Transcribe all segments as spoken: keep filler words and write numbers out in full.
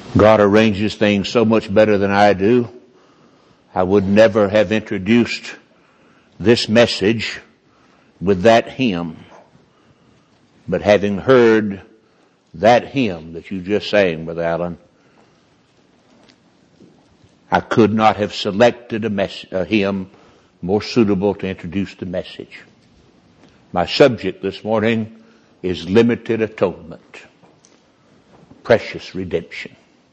God arranges things so much better than I do. I would never have introduced this message with that hymn. But having heard that hymn that you just sang, Brother Allen, I could not have selected a, mess- a hymn more suitable to introduce the message. My subject this morning is limited atonement, precious redemption.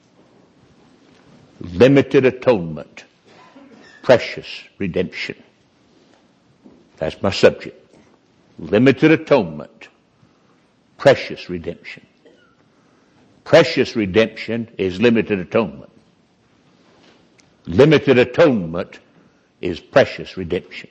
Limited atonement, precious redemption. That's my subject. Limited atonement, precious redemption. Precious redemption is limited atonement. Limited atonement is precious redemption.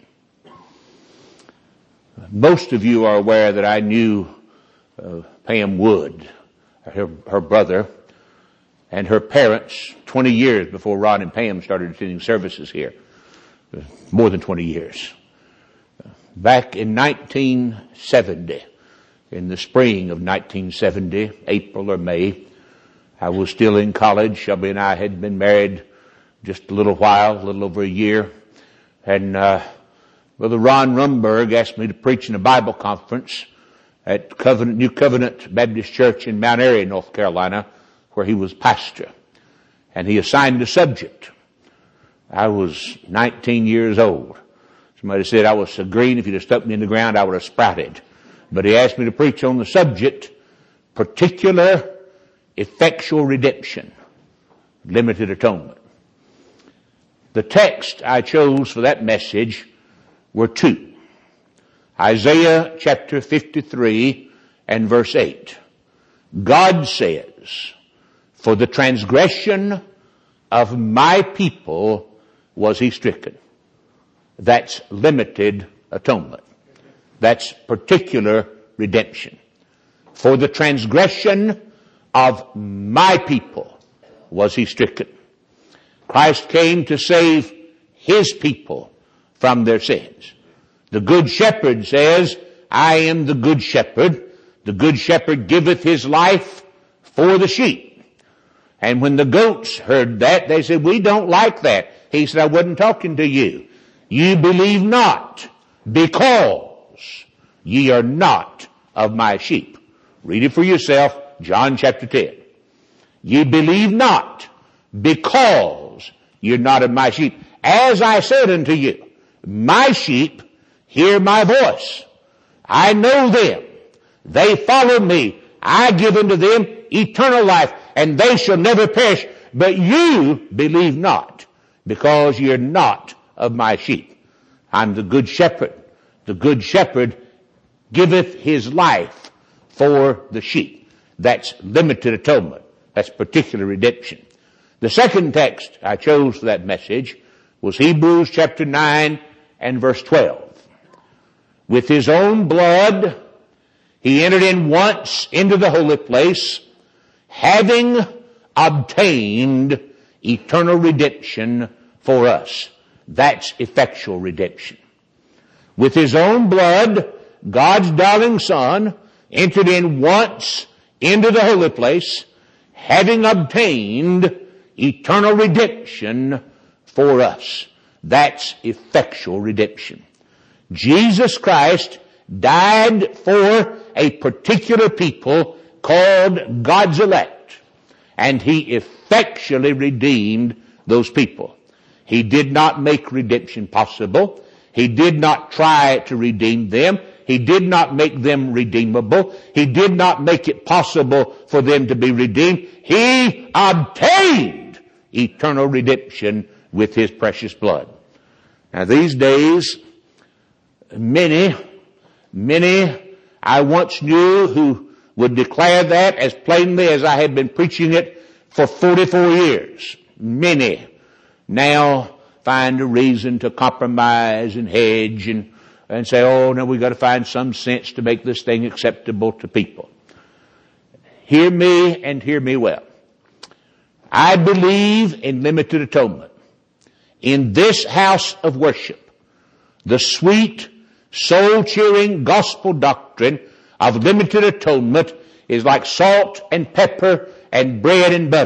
Most of you are aware that I knew uh, Pam Wood, her, her brother, and her parents twenty years before Ron and Pam started attending services here. Uh, more than twenty years. Uh, back in nineteen seventy, in the spring of nineteen seventy, April or May, I was still in college. Shelby and I had been married just a little while, a little over a year. And uh, Brother Ron Rumberg asked me to preach in a Bible conference at Covenant, New Covenant Baptist Church in Mount Airy, North Carolina, where he was pastor. And he assigned a subject. I was nineteen years old. Somebody said I was so green, if you'd have stuck me in the ground, I would have sprouted. But he asked me to preach on the subject, particular effectual redemption, limited atonement. The text I chose for that message were two. Isaiah chapter fifty-three and verse eight. God says, "For the transgression of my people was he stricken." That's limited atonement. That's particular redemption. For the transgression of my people was he stricken. Christ came to save his people from their sins. The good shepherd says, "I am the good shepherd. The good shepherd giveth his life for the sheep." And when the goats heard that, they said, "We don't like that." He said, "I wasn't talking to you. You believe not because ye are not of my sheep." Read it for yourself, John chapter ten. "Ye believe not because you're not of my sheep. As I said unto you, my sheep hear my voice. I know them. They follow me. I give unto them eternal life, and they shall never perish. But you believe not, because you're not of my sheep. I'm the good shepherd. The good shepherd giveth his life for the sheep." That's limited atonement. That's particular redemption. The second text I chose for that message was Hebrews chapter nine and verse twelve. "With his own blood he entered in once into the holy place, having obtained eternal redemption for us." That's effectual redemption. With his own blood, God's darling Son entered in once into the holy place, having obtained eternal redemption for us. That's effectual redemption. Jesus Christ died for a particular people called God's elect, and he effectually redeemed those people. He did not make redemption possible. He did not try to redeem them. He did not make them redeemable. He did not make it possible for them to be redeemed. He obtained eternal redemption with his precious blood. Now these days, many, many I once knew who would declare that as plainly as I had been preaching it for forty-four years. Many now find a reason to compromise and hedge and, and say, "Oh, no, we've got to find some sense to make this thing acceptable to people." Hear me and hear me well. I believe in limited atonement. In this house of worship, the sweet, soul-cheering gospel doctrine of limited atonement is like salt and pepper and bread and butter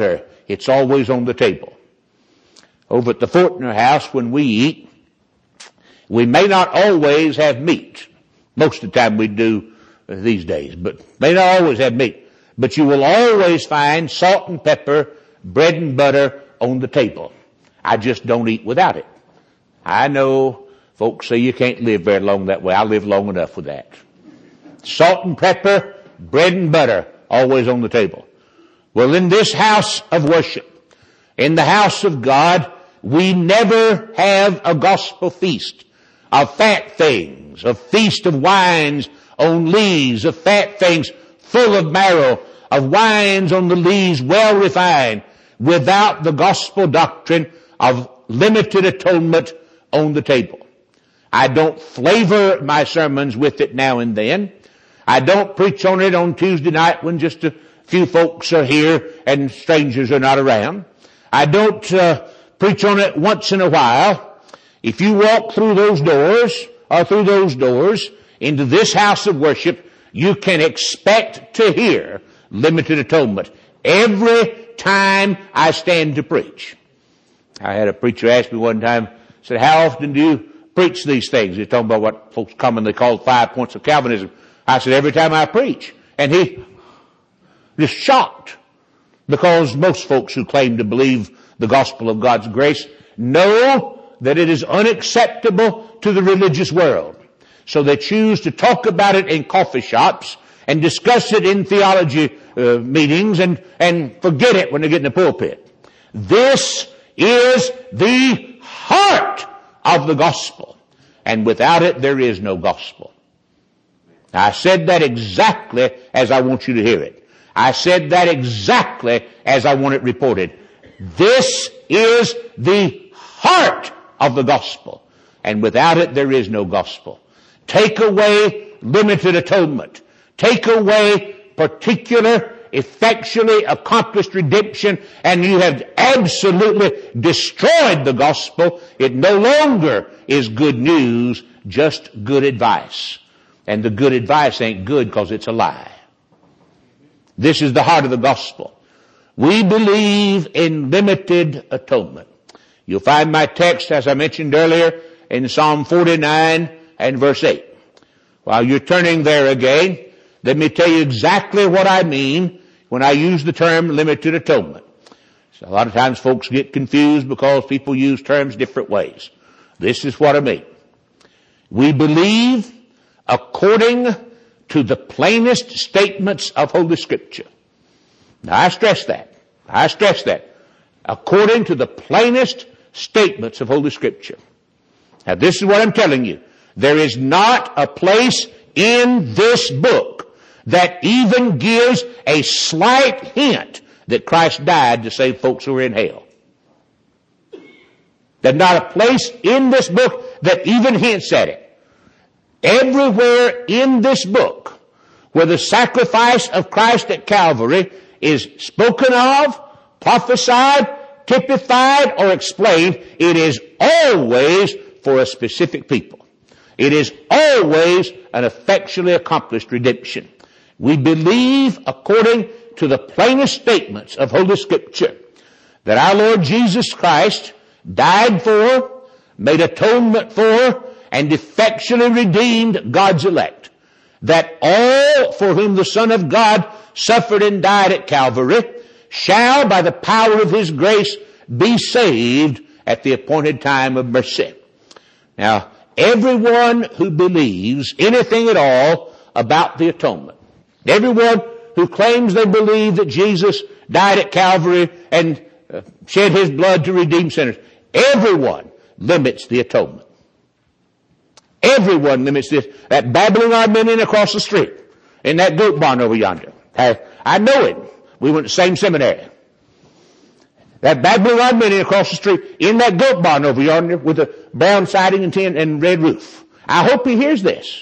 It's always on the table. Over at the Fortner house, when we eat, we may not always have meat. Most of the time we do these days, but may not always have meat. But you will always find salt and pepper, bread and butter on the table. I just don't eat without it. I know folks say you can't live very long that way. I live long enough with that. Salt and pepper, bread and butter, always on the table. Well, in this house of worship, in the house of God, we never have a gospel feast of fat things, of feast of wines on lees, of fat things full of marrow, of wines on the lees well refined, without the gospel doctrine of limited atonement on the table. I don't flavor my sermons with it now and then. I don't preach on it on Tuesday night when just a few folks are here and strangers are not around. I don't uh, preach on it once in a while. If you walk through those doors, or through those doors, into this house of worship, you can expect to hear limited atonement every time I stand to preach. I had a preacher ask me one time, said, how often do you preach these things? He's talking about what folks commonly call five points of Calvinism. I said, every time I preach. And he was shocked, because most folks who claim to believe the gospel of God's grace know that it is unacceptable to the religious world. So they choose to talk about it in coffee shops and discuss it in theology uh, meetings and, and forget it when they get in the pulpit. This is the heart of the gospel. And without it, there is no gospel. I said that exactly as I want you to hear it. I said that exactly as I want it reported. This is the heart of the gospel. And without it, there is no gospel. Take away limited atonement. Take away particular, effectually accomplished redemption, and you have absolutely destroyed the gospel. It no longer is good news, just good advice. And the good advice ain't good because it's a lie. This is the heart of the gospel. We believe in limited atonement. You'll find my text, as I mentioned earlier, in Psalm forty-nine and verse eight. While you're turning there again, let me tell you exactly what I mean when I use the term limited atonement. So a lot of times folks get confused because people use terms different ways. This is what I mean. We believe according to the plainest statements of Holy Scripture. Now I stress that. I stress that. According to the plainest statements of Holy Scripture. Now this is what I'm telling you. There is not a place in this book that even gives a slight hint that Christ died to save folks who are in hell. There's not a place in this book that even hints at it. Everywhere in this book where the sacrifice of Christ at Calvary is spoken of, prophesied, typified, or explained, it is always for a specific people. It is always an effectually accomplished redemption. We believe, according to the plainest statements of Holy Scripture, that our Lord Jesus Christ died for, made atonement for, and effectually redeemed God's elect. That all for whom the Son of God suffered and died at Calvary shall, by the power of His grace, be saved at the appointed time of mercy. Now, everyone who believes anything at all about the atonement, everyone who claims they believe that Jesus died at Calvary and uh, shed His blood to redeem sinners, everyone limits the atonement. Everyone limits this. That babbling Arminian across the street in that goat barn over yonder. I, I know him. We went to the same seminary. That babbling Arminian across the street in that goat barn over yonder with the brown siding and tin and red roof. I hope he hears this.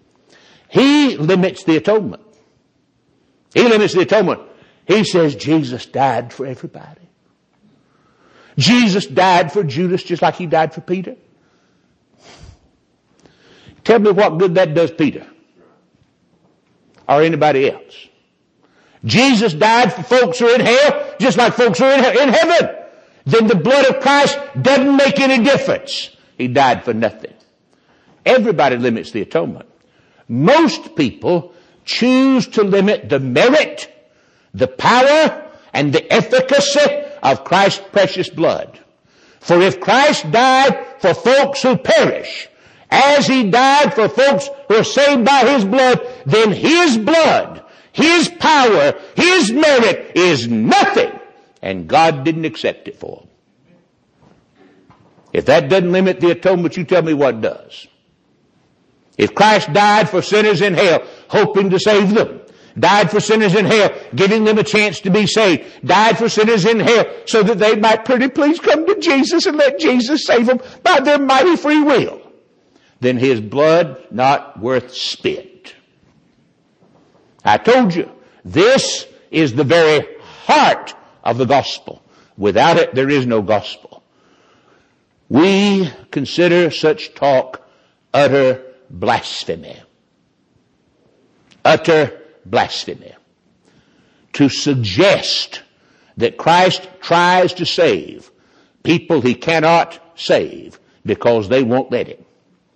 He limits the atonement. He limits the atonement. He says Jesus died for everybody. Jesus died for Judas just like He died for Peter. Tell me what good that does Peter or anybody else. Jesus died for folks who are in hell just like folks who are in, in heaven. Then the blood of Christ doesn't make any difference. He died for nothing. Everybody limits the atonement. Most people choose to limit the merit, the power, and the efficacy of Christ's precious blood. For if Christ died for folks who perish, as He died for folks who are saved by His blood, then His blood, His power, His merit is nothing, and God didn't accept it for them. If that doesn't limit the atonement, you tell me what does. If Christ died for sinners in hell, hoping to save them, died for sinners in hell, giving them a chance to be saved, died for sinners in hell so that they might pretty please come to Jesus and let Jesus save them by their mighty free will, then His blood not worth spit. I told you, this is the very heart of the gospel. Without it, there is no gospel. We consider such talk utter blasphemy. Utter blasphemy. To suggest that Christ tries to save people He cannot save because they won't let Him.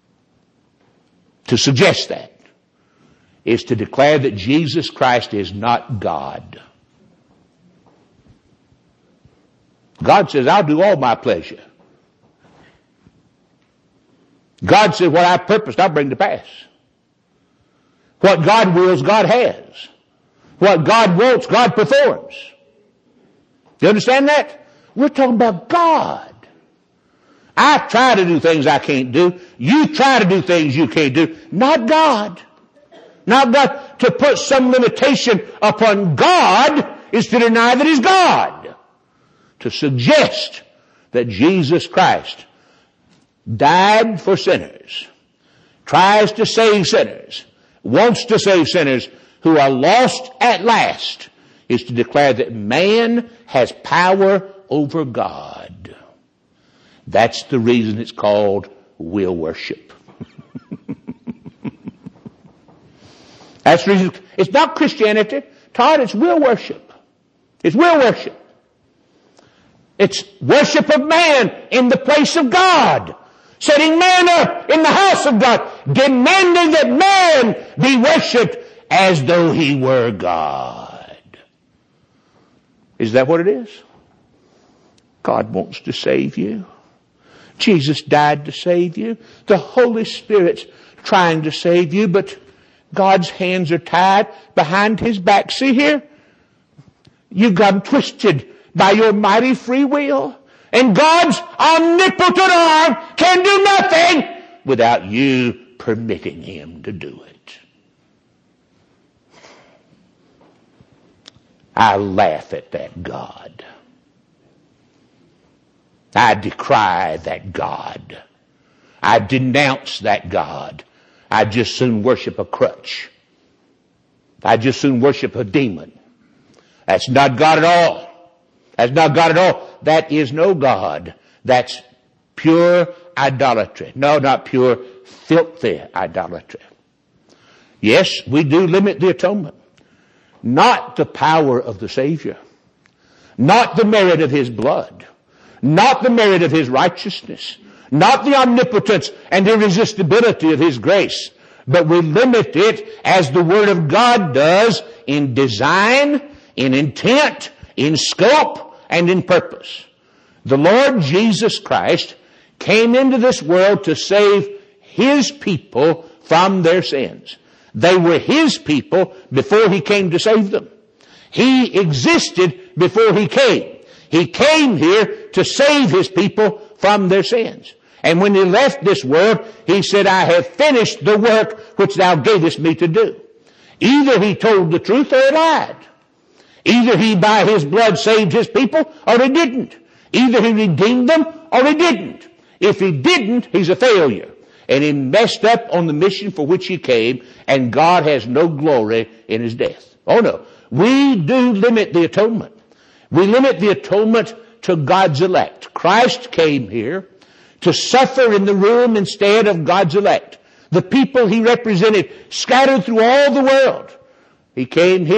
To suggest that is to declare that Jesus Christ is not God. God says, I'll do all my pleasure. God says, what I purposed, I'll bring to pass. What God wills, God has. What God wants, God performs. You understand that? We're talking about God. I try to do things I can't do. You try to do things you can't do. Not God. Not God. To put some limitation upon God is to deny that He's God. To suggest that Jesus Christ died for sinners, tries to save sinners, wants to save sinners who are lost at last, is to declare that man has power over God. That's the reason it's called will worship. That's the reason. It's not Christianity, Todd, it's will worship. It's will worship. It's worship of man in the place of God. Setting man up in the house of God, demanding that man be worshipped as though he were God. Is that what it is? God wants to save you. Jesus died to save you. The Holy Spirit's trying to save you, but God's hands are tied behind His back. See here? You've got them twisted by your mighty free will. And God's omnipotent arm can do nothing without you permitting Him to do it. I laugh at that God. I decry that God. I denounce that God. I just soon worship a crutch. I just soon worship a demon. That's not God at all. That's not God at all. That is no God. That's pure idolatry. No, not pure, filthy idolatry. Yes, we do limit the atonement. Not the power of the Savior. Not the merit of His blood. Not the merit of His righteousness. Not the omnipotence and irresistibility of His grace. But we limit it as the Word of God does in design, in intent, in scope, and in purpose. The Lord Jesus Christ came into this world to save His people from their sins. They were His people before He came to save them. He existed before He came. He came here to save His people from their sins. And when He left this world, He said, I have finished the work which Thou gavest me to do. Either He told the truth or He lied. Either He by His blood saved His people or He didn't. Either He redeemed them or He didn't. If He didn't, He's a failure. And He messed up on the mission for which He came, and God has no glory in His death. Oh no. We do limit the atonement. We limit the atonement to God's elect. Christ came here to suffer in the room instead of God's elect. The people He represented scattered through all the world. He came here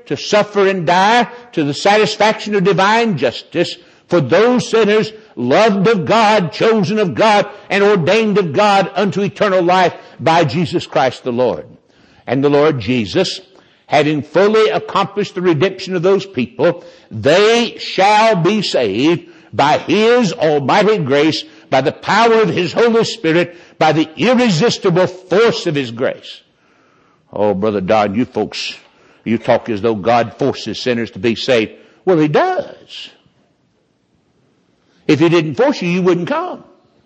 to suffer and die to the satisfaction of divine justice for those sinners loved of God, chosen of God, and ordained of God unto eternal life by Jesus Christ the Lord. And the Lord Jesus, having fully accomplished the redemption of those people, they shall be saved by His almighty grace, by the power of His Holy Spirit, by the irresistible force of His grace. Oh, Brother Dodd, you folks, you talk as though God forces sinners to be saved. Well, He does. If He didn't force you, you wouldn't come.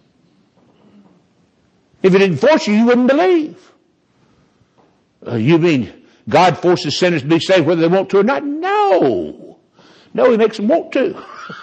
If He didn't force you, you wouldn't believe. Uh, you mean God forces sinners to be saved whether they want to or not? No. No, He makes them want to.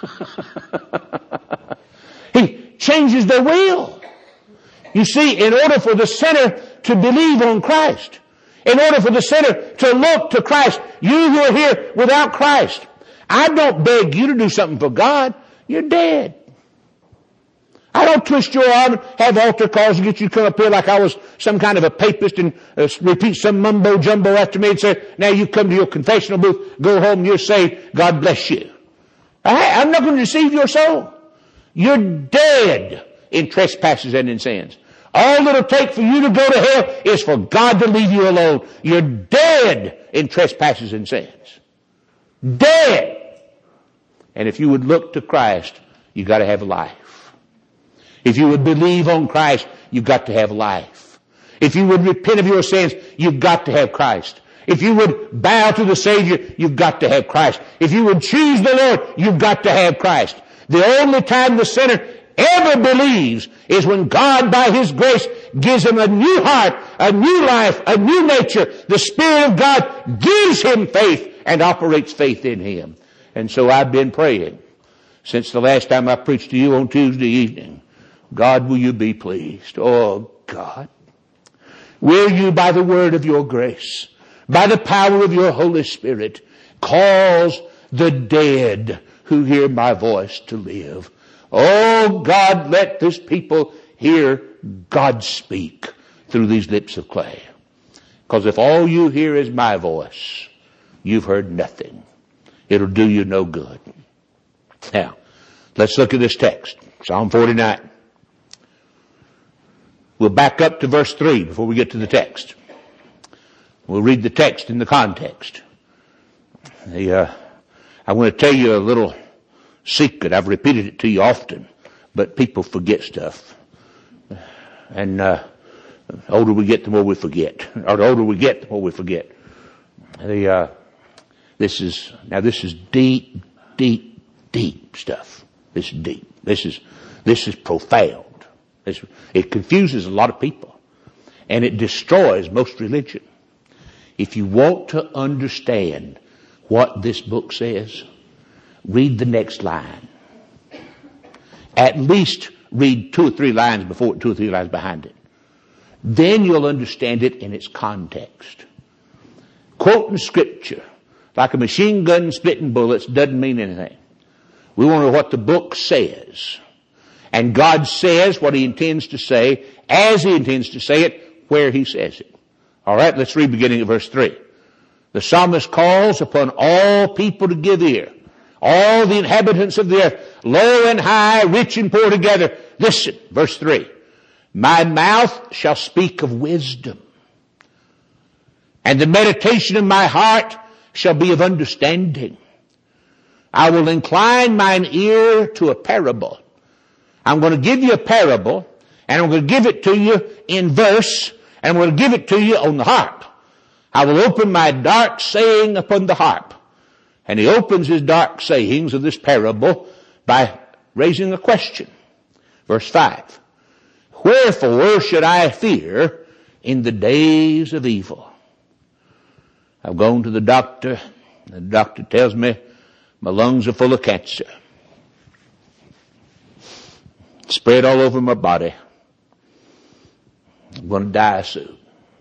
He changes their will. You see, in order for the sinner to believe on Christ, in order for the sinner to look to Christ, you who are here without Christ, I don't beg you to do something for God. You're dead. I don't twist your arm, have altar calls and get you to come up here like I was some kind of a papist and uh, repeat some mumbo jumbo after me and say, now you come to your confessional booth, go home, you're saved, God bless you. I, I'm not going to deceive your soul. You're dead in trespasses and in sins. All it'll take for you to go to hell is for God to leave you alone. You're dead in trespasses and sins. Dead. And if you would look to Christ, you got to have life. If you would believe on Christ, you've got to have life. If you would repent of your sins, you've got to have Christ. If you would bow to the Savior, you've got to have Christ. If you would choose the Lord, you've got to have Christ. The only time the sinner ever believes is when God, by His grace, gives him a new heart, a new life, a new nature. The Spirit of God gives him faith and operates faith in him. And so I've been praying since the last time I preached to you on Tuesday evening. God, will you be pleased? Oh, God. Will you, by the word of your grace, by the power of your Holy Spirit, cause the dead who hear my voice to live? Oh, God, let this people hear God speak through these lips of clay. Because if all you hear is my voice, you've heard nothing. It'll do you no good. Now, let's look at this text. Psalm forty-nine. We'll back up to verse three before we get to the text. We'll read the text in the context. The, uh, I want to tell you a little secret. I've repeated it to you often, but people forget stuff. And uh, the older we get, the more we forget. Or the older we get, the more we forget. The, uh, this is, now this is deep, deep, deep stuff. This is deep. This is, this is profound. This, it confuses a lot of people. And it destroys most religion. If you want to understand what this book says, read the next line. At least read two or three lines before it, two or three lines behind it. Then you'll understand it in its context. Quoting scripture like a machine gun spitting bullets doesn't mean anything. We want to know what the book says. And God says what He intends to say, as He intends to say it, where He says it. All right, let's read beginning at verse three. The psalmist calls upon all people to give ear. All the inhabitants of the earth, low and high, rich and poor together. Listen, verse three. My mouth shall speak of wisdom, and the meditation of my heart shall be of understanding. I will incline mine ear to a parable. I'm going to give you a parable, and I'm going to give it to you in verse, and I'm going to give it to you on the harp. I will open my dark saying upon the harp. And he opens his dark sayings of this parable by raising a question. Verse five. Wherefore should I fear in the days of evil? I've gone to the doctor. The doctor tells me my lungs are full of cancer. Spread all over my body. I'm going to die soon.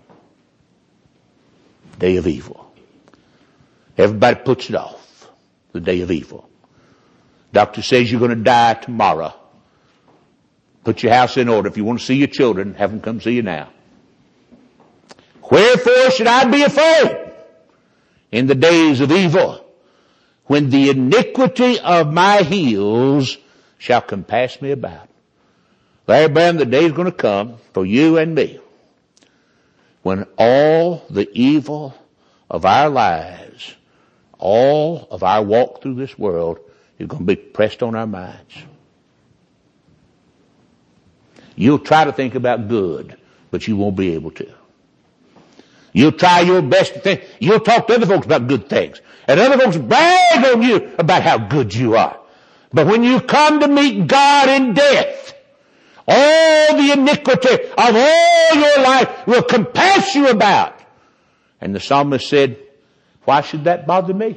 Day of evil. Everybody puts it off. The day of evil. Doctor says you're going to die tomorrow. Put your house in order. If you want to see your children, have them come see you now. Wherefore should I be afraid in the days of evil, when the iniquity of my heels shall compass me about. Larry Branham, the day is going to come for you and me when all the evil of our lives, all of our walk through this world is going to be pressed on our minds. You'll try to think about good, but you won't be able to. You'll try your best to think. You'll talk to other folks about good things. And other folks brag on you about how good you are. But when you come to meet God in death, all the iniquity of all your life will compass you about. And the psalmist said, why should that bother me?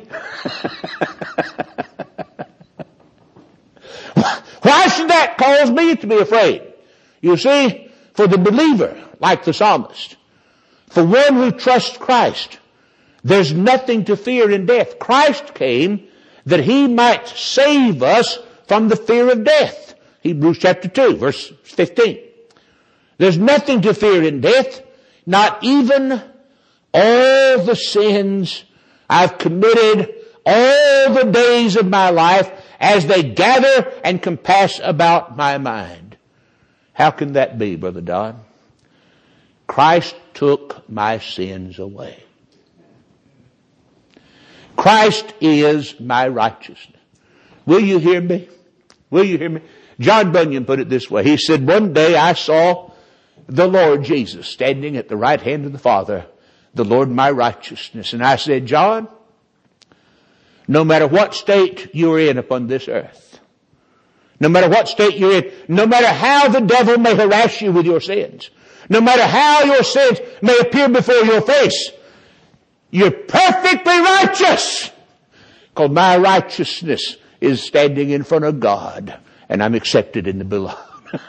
Why should that cause me to be afraid? You see, for the believer, like the psalmist, for one who trusts Christ, there's nothing to fear in death. Christ came that he might save us from the fear of death. Hebrews chapter two, verse fifteen. There's nothing to fear in death, not even all the sins I've committed all the days of my life as they gather and compass about my mind. How can that be, Brother Don? Christ took my sins away. Christ is my righteousness. Will you hear me? Will you hear me? John Bunyan put it this way. He said, one day I saw the Lord Jesus standing at the right hand of the Father, the Lord my righteousness. And I said, John, no matter what state you're in upon this earth, no matter what state you're in, no matter how the devil may harass you with your sins, no matter how your sins may appear before your face, you're perfectly righteous. Because my righteousness is standing in front of God, and I'm accepted in the beloved.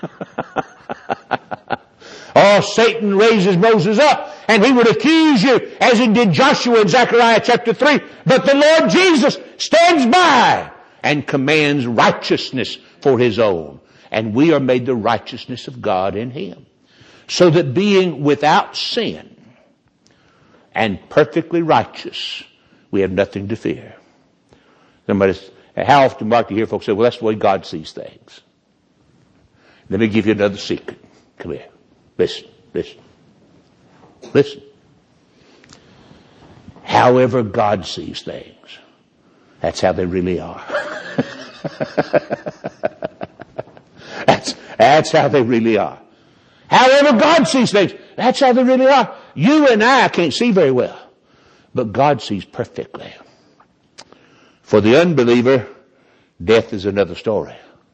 Oh, Satan raises Moses up, and he would accuse you, as he did Joshua in Zechariah chapter three. But the Lord Jesus stands by and commands righteousness for his own. And we are made the righteousness of God in him. So that being without sin and perfectly righteous, we have nothing to fear. Somebody, how often Mark, you hear folks say, well, that's the way God sees things. Let me give you another secret. Come here. Listen, listen, listen. However God sees things, that's how they really are. that's, that's how they really are. However God sees things, that's how they really are. You and I can't see very well, but God sees perfectly. For the unbeliever, death is another story.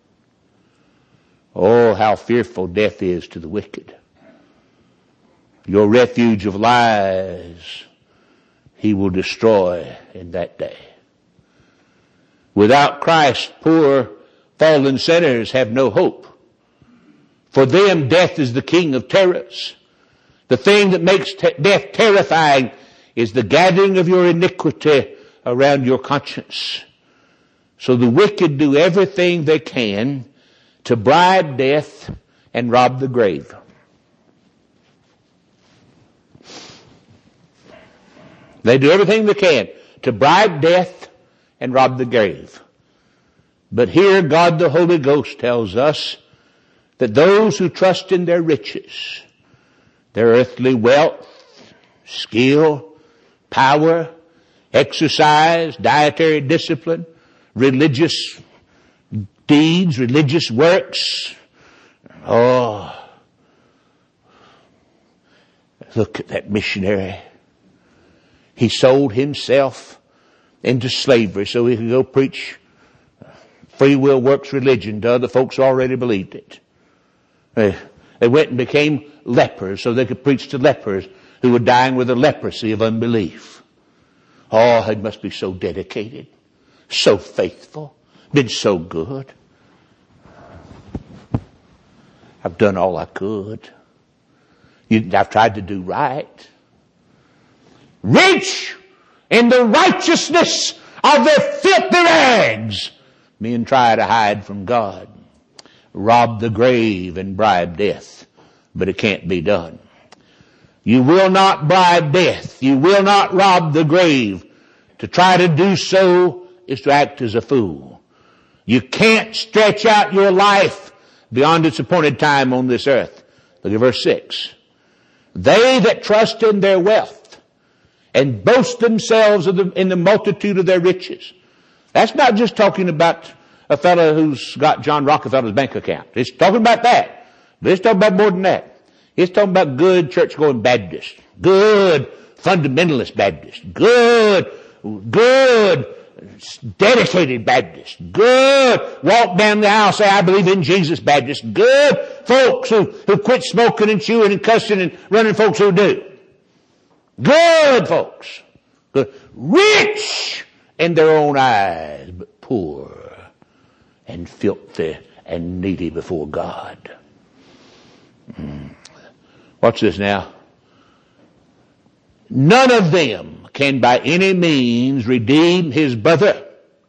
Oh, how fearful death is to the wicked. Your refuge of lies he will destroy in that day. Without Christ, poor fallen sinners have no hope. For them, death is the king of terrors. The thing that makes te- death terrifying is the gathering of your iniquity around your conscience. So the wicked do everything they can to bribe death and rob the grave. They do everything they can to bribe death and rob the grave. But here God the Holy Ghost tells us that those who trust in their riches, their earthly wealth, skill, power, exercise, dietary discipline, religious deeds, religious works. Oh, look at that missionary. He sold himself into slavery so he could go preach free will works religion to other folks who already believed it. They, they went and became lepers so they could preach to lepers who were dying with the leprosy of unbelief. Oh, he must be so dedicated, so faithful, been so good. I've done all I could. You, I've tried to do right. Rich in the righteousness of their filthy rags, men try to hide from God, rob the grave and bribe death, but it can't be done. You will not bribe death. You will not rob the grave To try to do so is to act as a fool. You can't stretch out your life beyond its appointed time on this earth. Look at verse six. They that trust in their wealth and boast themselves in the, in the multitude of their riches. That's not just talking about a fellow who's got John Rockefeller's bank account. It's talking about that. But it's talking about more than that. It's talking about good church-going Baptists. Good fundamentalist Baptists. Good, good dedicated Baptists. Good walk down the aisle, say, I believe in Jesus Baptists. Good folks who, who quit smoking and chewing and cussing and running folks who do. Good folks. Good. Rich in their own eyes, but poor and filthy and needy before God. Hmm. Watch this now. None of them can by any means redeem his brother,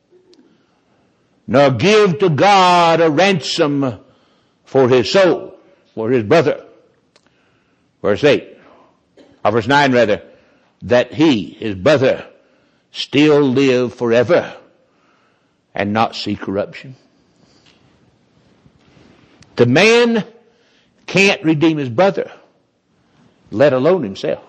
nor give to God a ransom for his soul, for his brother. Verse eight, or verse nine rather, that he, his brother, still live forever and not see corruption. The man can't redeem his brother, let alone himself.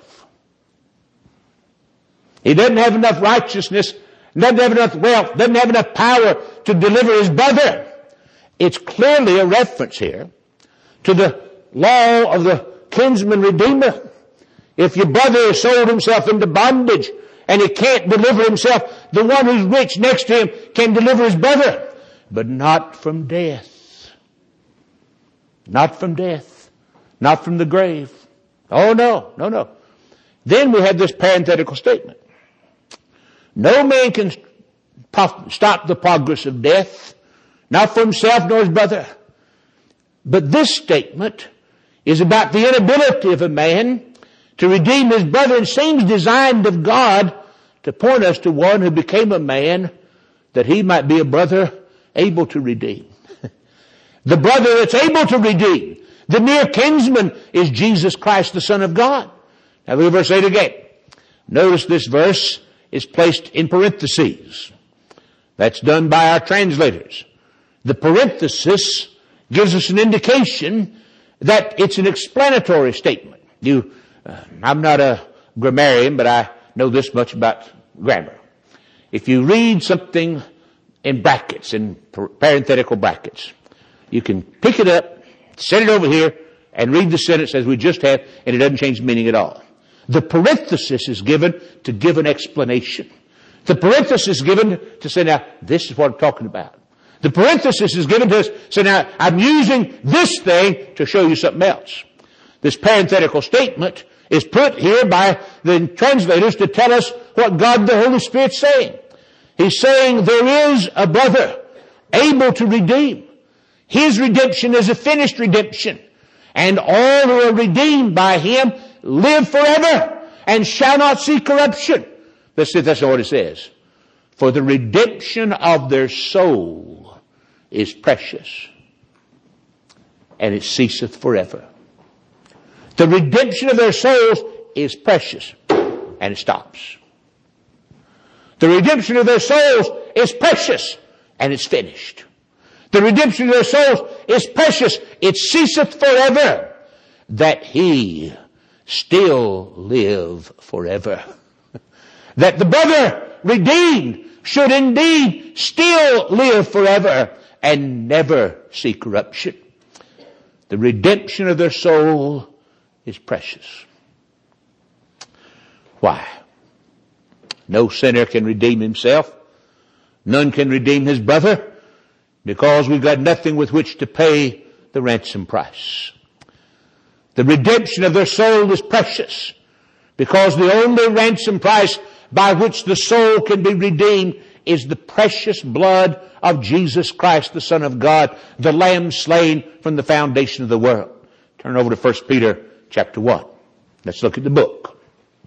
He doesn't have enough righteousness, doesn't have enough wealth, doesn't have enough power to deliver his brother. It's clearly a reference here to the law of the kinsman redeemer. If your brother has sold himself into bondage and he can't deliver himself, the one who's rich next to him can deliver his brother, but not from death. Not from death. Not from the grave. Oh no, no, no. Then we have this parenthetical statement. No man can stop the progress of death, not for himself nor his brother. But this statement is about the inability of a man to redeem his brother, and seems designed of God to point us to one who became a man that he might be a brother able to redeem. The brother that's able to redeem, the near kinsman, is Jesus Christ, the Son of God. Now look at verse eight again. Notice this verse is placed in parentheses. That's done by our translators. The parenthesis gives us an indication that it's an explanatory statement. You, uh, I'm not a grammarian, but I know this much about grammar. If you read something in brackets, in parenthetical brackets, you can pick it up, set it over here, and read the sentence as we just have, and it doesn't change the meaning at all. The parenthesis is given to give an explanation. The parenthesis is given to say, now, this is what I'm talking about. The parenthesis is given to us, so now, I'm using this thing to show you something else. This parenthetical statement is put here by the translators to tell us what God the Holy Spirit's saying. He's saying there is a brother able to redeem. His redemption is a finished redemption. And all who are redeemed by him live forever and shall not see corruption. Let's see if that's what it says. For the redemption of their soul is precious, and it ceaseth forever. The redemption of their souls is precious, and it stops. The redemption of their souls is precious, and it's finished. The redemption of their souls is precious. It ceaseth forever, that he still live forever. That the brother redeemed should indeed still live forever and never see corruption. The redemption of their soul is precious. Why? No sinner can redeem himself. None can redeem his brother, because we've got nothing with which to pay the ransom price. The redemption of their soul is precious, because the only ransom price by which the soul can be redeemed is the precious blood of Jesus Christ, the Son of God, the Lamb slain from the foundation of the world. Turn over to First Peter chapter one. Let's look at the book.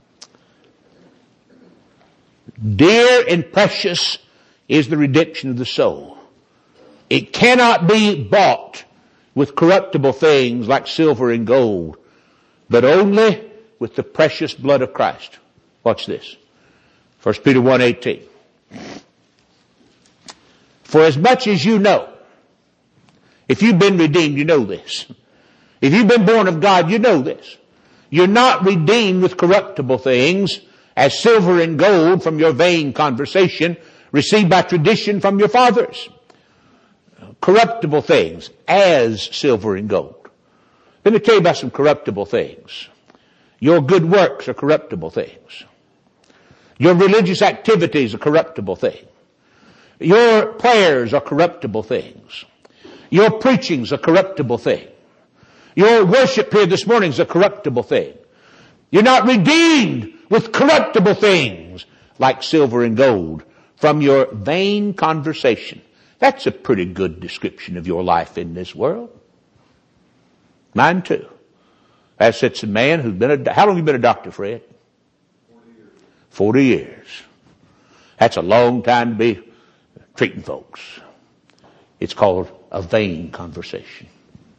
Dear and precious is the redemption of the soul. It cannot be bought with corruptible things like silver and gold, but only with the precious blood of Christ. Watch this. First Peter one eighteen. For as much as you know, if you've been redeemed, you know this. If you've been born of God, you know this. You're not redeemed with corruptible things, as silver and gold from your vain conversation, received by tradition from your fathers. Corruptible things, as silver and gold. Let me tell you about some corruptible things. Your good works are corruptible things. Your religious activities are corruptible things. Your prayers are corruptible things. Your preaching's a corruptible thing. Your worship here this morning is a corruptible thing. You're not redeemed with corruptible things like silver and gold from your vain conversation. That's a pretty good description of your life in this world. Mine too. That's it's a man who's been a, how long have you been a doctor, Fred? Forty years. Forty years. That's a long time to be treating folks. It's called a vain conversation.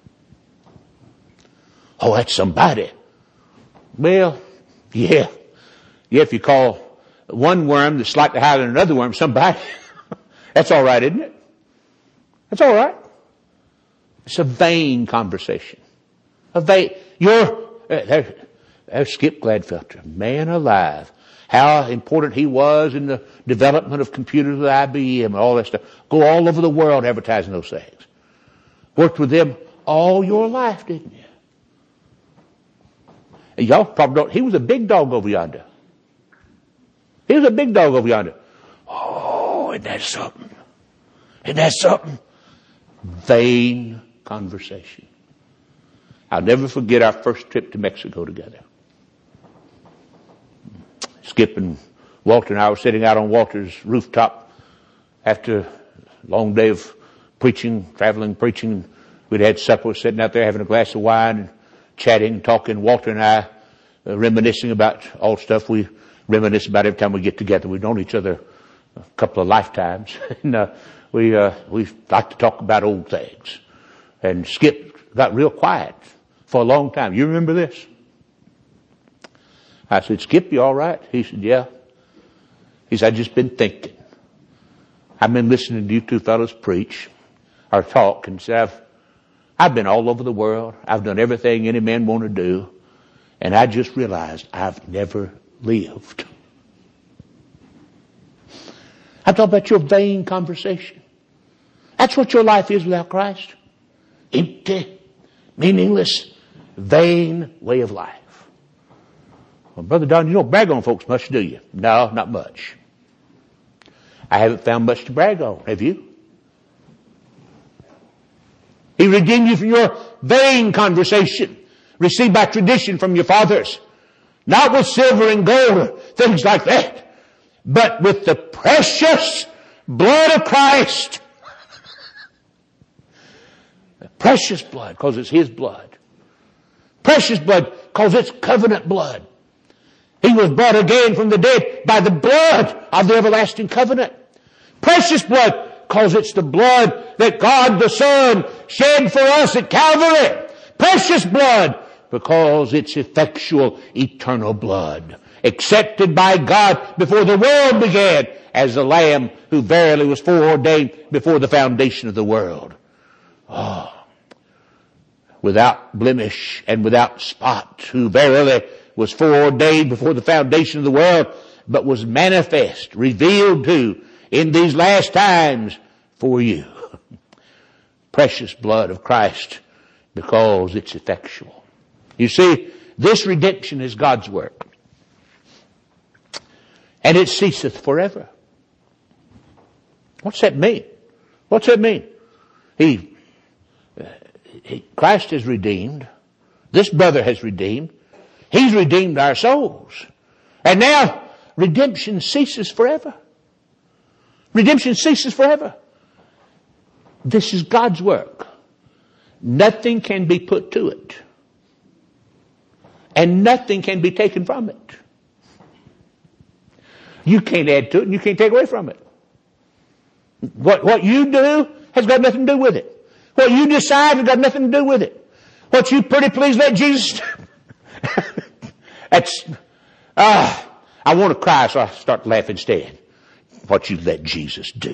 Oh, that's somebody. Well, yeah. Yeah, if you call one worm that's slightly higher than another worm somebody, that's all right, isn't it? That's all right. It's a vain conversation. A vain, you're, uh, there, there's Skip Gladfelter, man alive. How important he was in the development of computers with I B M and all that stuff. Go all over the world advertising those things. Worked with them all your life, didn't you? And y'all probably don't, he was a big dog over yonder. He was a big dog over yonder. Oh, isn't that something? Isn't that something? Vain conversation. I'll never forget our first trip to Mexico together. Skip and Walter and I were sitting out on Walter's rooftop after a long day of preaching, traveling, preaching. We'd had supper, sitting out there having a glass of wine and chatting, talking. Walter and I uh, reminiscing about all stuff we reminisce about every time we get together. We've known each other a couple of lifetimes. and uh, we uh, we like to talk about old things. And Skip got real quiet for a long time. You remember this? I said, Skip, you all right? He said, yeah. He said, I've just been thinking. I've been listening to you two fellows preach or talk, and said, I've, I've been all over the world. I've done everything any man want to do. And I just realized I've never lived. I'm talking about your vain conversation. That's what your life is without Christ. Empty, meaningless, vain way of life. Well, Brother Don, you don't brag on folks much, do you? No, not much. I haven't found much to brag on. Have you? He redeemed you from your vain conversation, received by tradition from your fathers. Not with silver and gold, things like that, but with the precious blood of Christ. Precious blood, because it's His blood. Precious blood, because it's covenant blood. He was brought again from the dead by the blood of the everlasting covenant. Precious blood, because it's the blood that God the Son shed for us at Calvary. Precious blood, because it's effectual, eternal blood, accepted by God before the world began as the Lamb who verily was foreordained before the foundation of the world. Oh, without blemish and without spot, who verily was foreordained before the foundation of the world, but was manifest, revealed to in these last times for you. Precious blood of Christ, because it's effectual. You see, this redemption is God's work. And it ceaseth forever. What's that mean? What's that mean? He, he Christ has redeemed. This brother has redeemed. He's redeemed our souls. And now, redemption ceases forever. Redemption ceases forever. This is God's work. Nothing can be put to it. And nothing can be taken from it. You can't add to it and you can't take away from it. What, what you do has got nothing to do with it. What you decide has got nothing to do with it. What you pretty please let Jesus do. That's, ah, I want to cry, so I start to laugh instead. What you let Jesus do.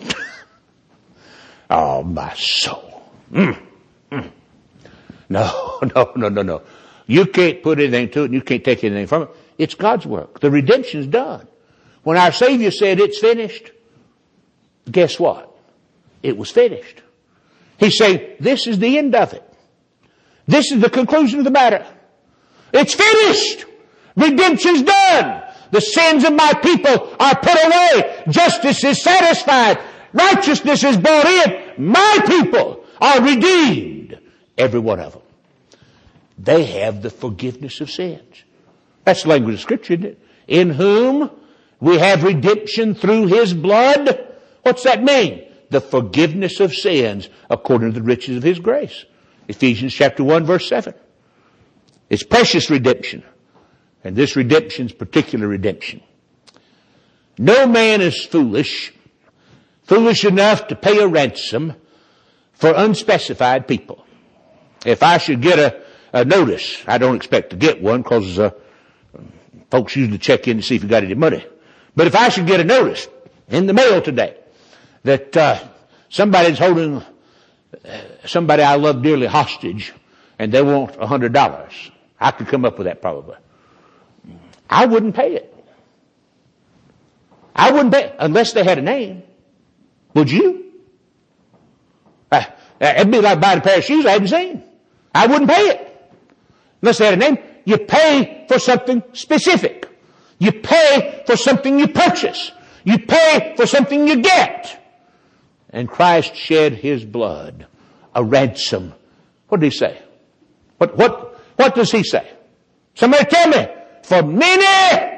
Oh, my soul. Mm, mm. No, no, no, no, no. You can't put anything to it and you can't take anything from it. It's God's work. The redemption's done. When our Savior said it's finished, guess what? It was finished. He's saying, this is the end of it. This is the conclusion of the matter. It's finished. Redemption's done. The sins of my people are put away. Justice is satisfied. Righteousness is brought in. My people are redeemed. Every one of them. They have the forgiveness of sins. That's the language of Scripture, isn't it? In whom we have redemption through His blood. What's that mean? The forgiveness of sins according to the riches of His grace. Ephesians chapter one verse seven. It's precious redemption. And this redemption's particular redemption. No man is foolish, foolish enough to pay a ransom for unspecified people. If I should get a, a notice, I don't expect to get one because uh, folks usually check in to see if you got any money. But if I should get a notice in the mail today that uh, somebody's holding uh, somebody I love dearly hostage and they want a hundred dollars, I could come up with that probably. I wouldn't pay it. I wouldn't pay it unless they had a name. Would you? Uh, it'd be like buying a pair of shoes I hadn't seen. I wouldn't pay it unless they had a name. You pay for something specific. You pay for something you purchase. You pay for something you get. And Christ shed His blood, a ransom. What did He say? What, what, what does He say? Somebody tell me. For many.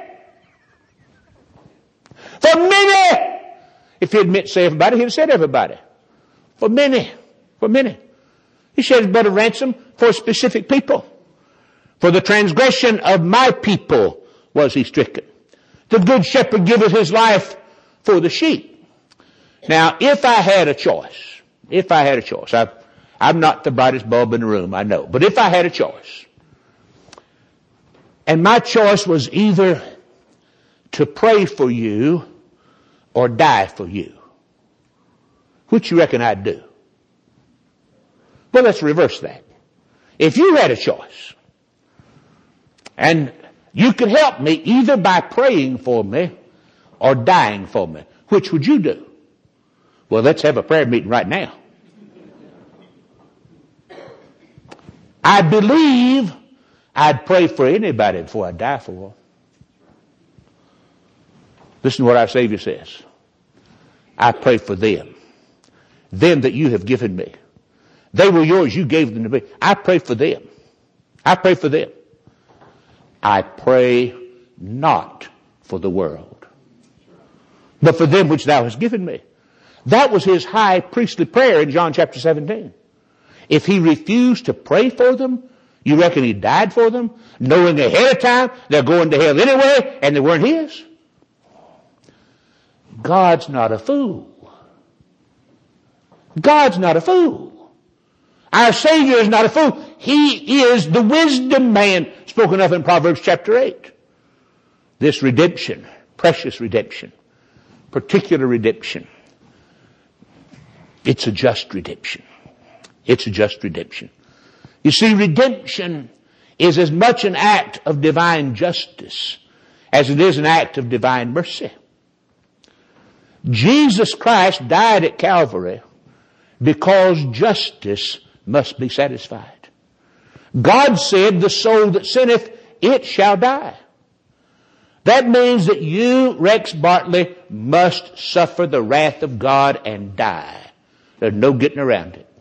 For many. If He had meant to say everybody, He'd have said everybody. For many. For many. He shed His blood of ransom for specific people. For the transgression of my people was He stricken. The good shepherd giveth His life for the sheep. Now, if I had a choice, if I had a choice, I've, I'm not the brightest bulb in the room, I know, but if I had a choice, and my choice was either to pray for you or die for you, which you reckon I'd do? Well, let's reverse that. If you had a choice, and you could help me either by praying for me or dying for me, which would you do? Well, let's have a prayer meeting right now. I believe I'd pray for anybody before I die for them. Listen to what our Savior says. I pray for them. Them that you have given me. They were yours. You gave them to me. I pray for them. I pray for them. I pray not for the world, but for them which thou hast given me. That was His high priestly prayer in John chapter seventeen. If He refused to pray for them, you reckon He died for them, knowing ahead of time they're going to hell anyway, and they weren't His? God's not a fool. God's not a fool. Our Savior is not a fool. He is the wisdom man spoken of in Proverbs chapter eight. This redemption, precious redemption, particular redemption, it's a just redemption. It's a just redemption. You see, redemption is as much an act of divine justice as it is an act of divine mercy. Jesus Christ died at Calvary because justice must be satisfied. God said, the soul that sinneth, it shall die. That means that you, Rex Bartley, must suffer the wrath of God and die. There's no getting around it.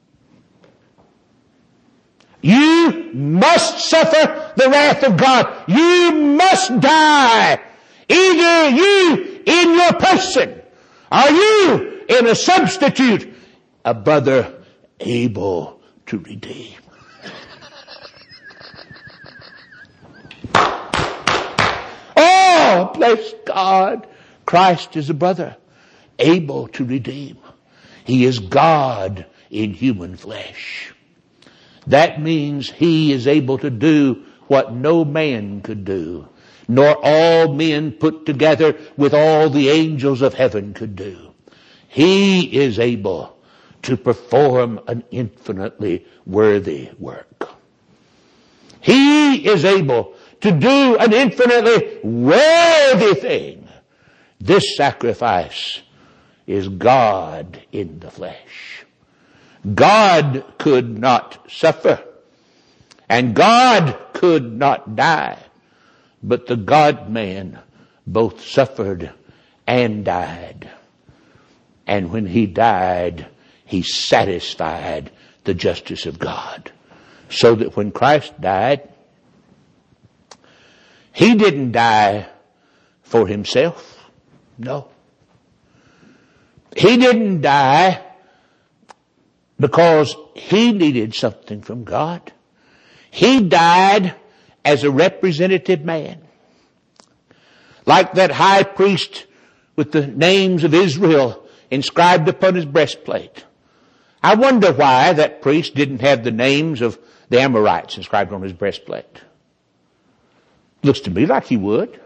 You must suffer the wrath of God. You must die. Either you in your person, or you in a substitute, a brother able to redeem. Oh, bless God. Christ is a brother able to redeem. He is God in human flesh. That means He is able to do what no man could do, nor all men put together with all the angels of heaven could do. He is able to perform an infinitely worthy work. He is able to do an infinitely worthy thing. This sacrifice is God in the flesh. God could not suffer, and God could not die, but the God-man both suffered and died. And when he died, he satisfied the justice of God. So that when Christ died, he didn't die for himself. No. He didn't die because he needed something from God. He died as a representative man. Like that high priest with the names of Israel inscribed upon his breastplate. I wonder why that priest didn't have the names of the Amorites inscribed on his breastplate. Looks to me like he would.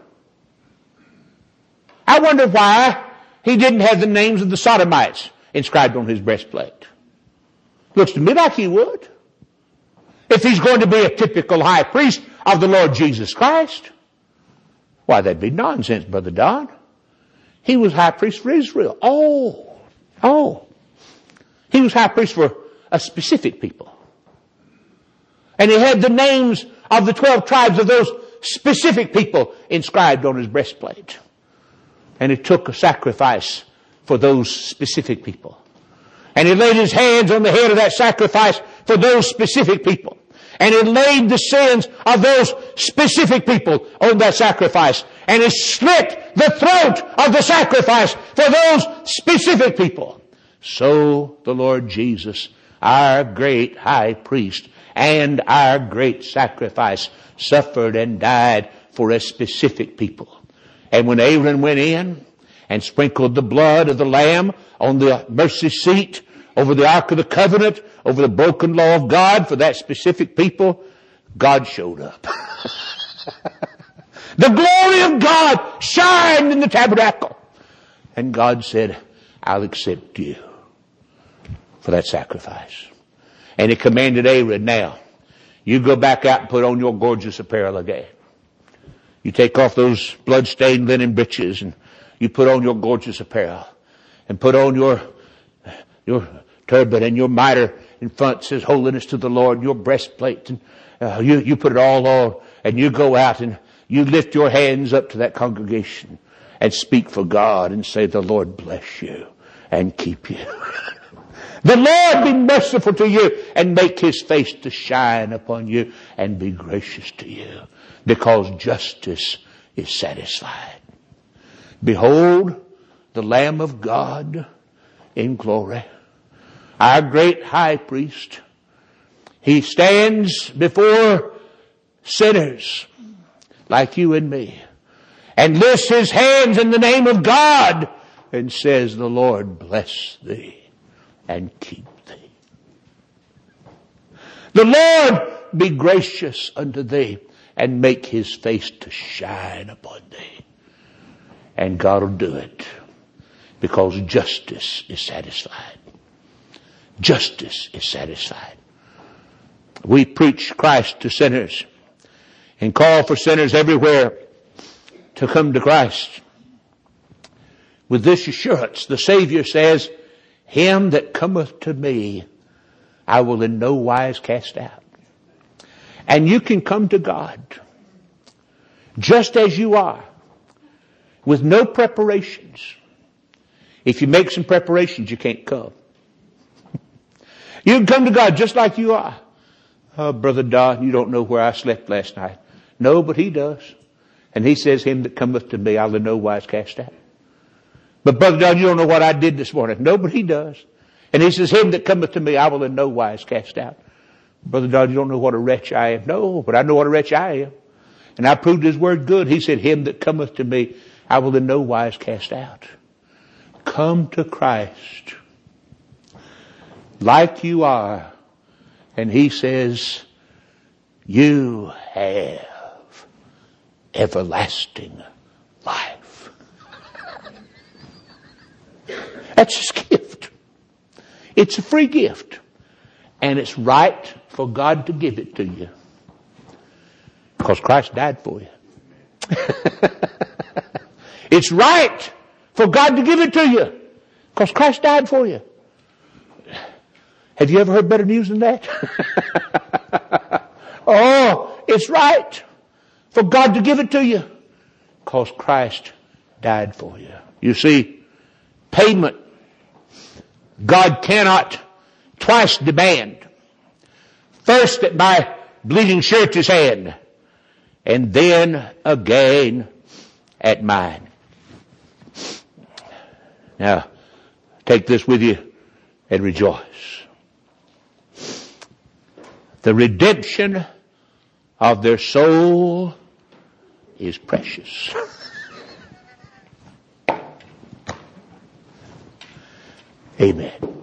I wonder why he didn't have the names of the Sodomites inscribed on his breastplate. Looks to me like he would. If he's going to be a typical high priest of the Lord Jesus Christ, why, that'd be nonsense, Brother Don. He was high priest for Israel. Oh, oh. He was high priest for a specific people. And he had the names of the twelve tribes of those specific people inscribed on his breastplate. And he took a sacrifice for those specific people. And he laid his hands on the head of that sacrifice for those specific people. And he laid the sins of those specific people on that sacrifice. And he slit the throat of the sacrifice for those specific people. So the Lord Jesus, our great high priest and our great sacrifice, suffered and died for a specific people. And when Aaron went in and sprinkled the blood of the lamb on the mercy seat, over the Ark of the Covenant, over the broken law of God for that specific people, God showed up. The glory of God shined in the tabernacle. And God said, I'll accept you for that sacrifice. And he commanded Aaron, now, you go back out and put on your gorgeous apparel again. You take off those blood-stained linen breeches and you put on your gorgeous apparel. And put on your, your turban and your mitre in front says holiness to the Lord, and your breastplate. And uh, you, you put it all on and you go out and you lift your hands up to that congregation and speak for God and say, the Lord bless you and keep you. The Lord be merciful to you and make his face to shine upon you and be gracious to you, because justice is satisfied. Behold the Lamb of God in glory, our great high priest. He stands before sinners like you and me and lifts his hands in the name of God and says, the Lord bless thee and keep thee. The Lord be gracious unto thee and make his face to shine upon thee. And God will do it because justice is satisfied. Justice is satisfied. We preach Christ to sinners and call for sinners everywhere to come to Christ. With this assurance, the Savior says, him that cometh to me, I will in no wise cast out. And you can come to God just as you are, with no preparations. If you make some preparations, you can't come. You can come to God just like you are. Oh, Brother Don, you don't know where I slept last night. No, but he does. And he says, him that cometh to me, I'll in no wise cast out. But Brother Don, you don't know what I did this morning. No, but he does. And he says, him that cometh to me, I will in no wise cast out. Brother Don, you don't know what a wretch I am. No, but I know what a wretch I am. And I proved his word good. He said, him that cometh to me, I will in no wise cast out. Come to Christ like you are. And he says, you have everlasting life. That's His gift. It's a free gift. And it's right for God to give it to you. Because Christ died for you. It's right for God to give it to you. Because Christ died for you. Have you ever heard better news than that? Oh, it's right for God to give it to you. Because Christ died for you. You see, payment God cannot twice demand. First at my bleeding church's hand, and then again at mine. Now, take this with you and rejoice. The redemption of their soul is precious. Amen.